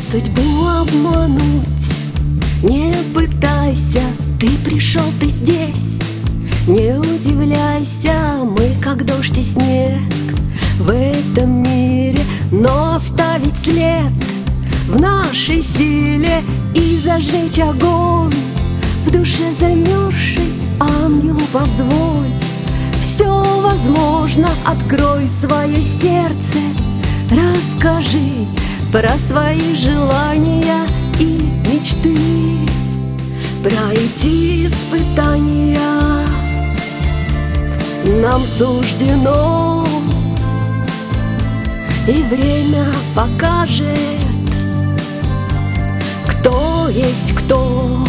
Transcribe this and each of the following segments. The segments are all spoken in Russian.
Судьбу обмануть не пытайся, ты пришел, ты здесь. Не удивляйся, мы как дождь и снег в этом мире, но оставить след в нашей силе и зажечь огонь в душе замерзшей. Ангелу позволь, все возможно, открой свое сердце, расскажи про свои желания и мечты. Пройти испытания нам суждено, и время покажет, кто есть кто.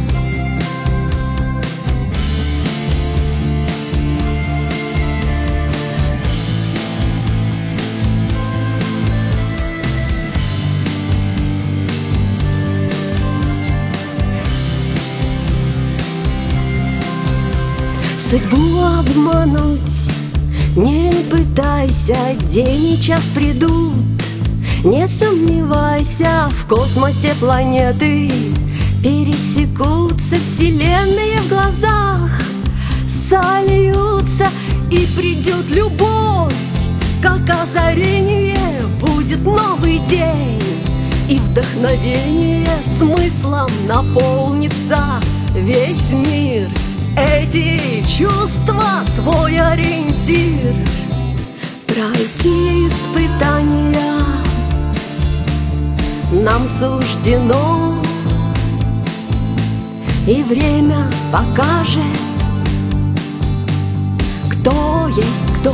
Судьбу обмануть не пытайся, день и час придут. Не сомневайся, в космосе планеты пересекутся, вселенные в глазах сольются, и придет любовь, как озарение. Будет новый день, и вдохновение смыслом наполнится весь мир. Эти чувства — твой ориентир. Пройти испытания нам суждено, и время покажет, кто есть кто.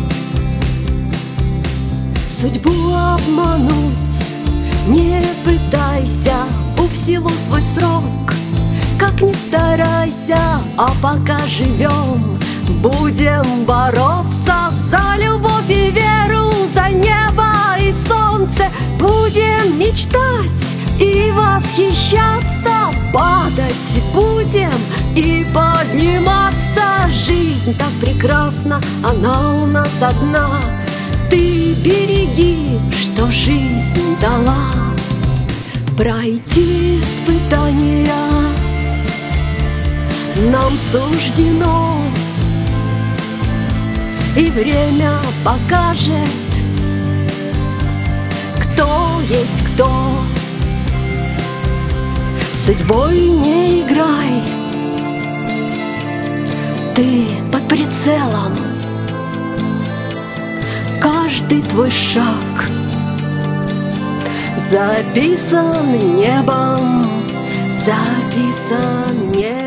Судьбу обмануть не пытайся, у всего свой срок. Как ни старайся, а пока живем, будем бороться за любовь и веру, за небо и солнце. Будем мечтать и восхищаться, падать будем и подниматься. Жизнь так прекрасна, она у нас одна. Ты береги, что жизнь дала. Пройти испытания нам суждено, и время покажет, кто есть кто. Судьбой не играй, ты под прицелом. Каждый твой шаг записан небом, записан небом.